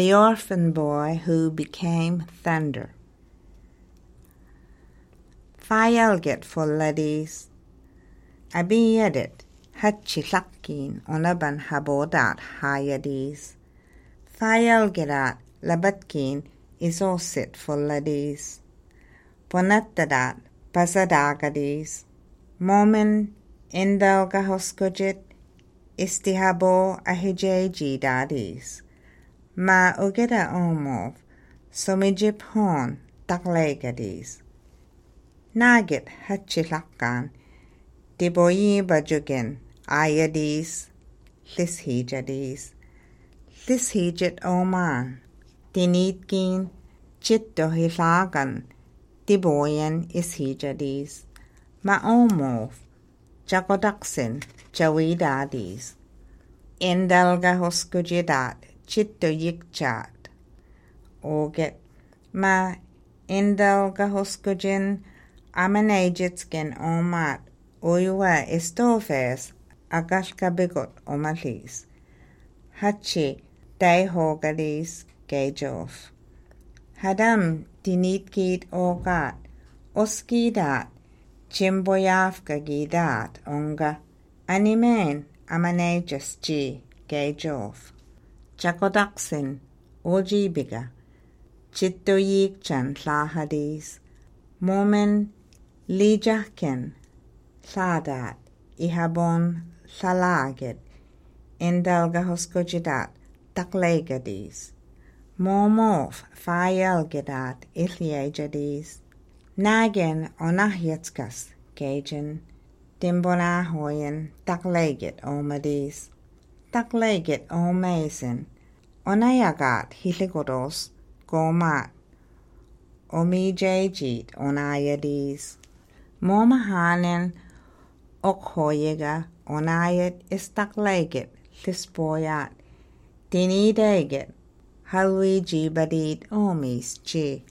The Orphan Boy Who Became Thunder. Fayalget for laddies. Abi yedit, hatchi lakin onaban habodat hayadis. Fayalgedat labatkin is osit for laddies. Ponattadat pasadagadis. Momen indalga hoskojit istihabo ahijeji dadis. Ma ugeda omov somijip hon taklegadis. Nagit hatchilakan diboyi bajugen ayadis lishijadis. Lishijit oman dinitkin chittohilagan diboyen ishijadis. Ma omov jagodaksin jawidadis. Indalga hoskujidat chitto yikchat. Oget ma indalga hoskujin amanajitskin omat uywa istofes agashka bigot omalis. Hachi daihogadis gejof. Hadam dinitkid ogat oskidat chimboyafka gidat onga animen amanajas ji gejof. Chakodaksin ojibiga chittoyikchan lahadis. Momen lijaken sadat ihabon salagit indalga hoskojidat taklegadis. Momof fayalgedat iliajadis. Nagen onahyetskas gajen dimbonahoyen taklegit omadis. Taklegit omaisen onayagat hiligodos gomat omijajit onayadis. Momahanen okhoyega onayet istaklegit lisboyat dinidegit halwijibadit omis ji.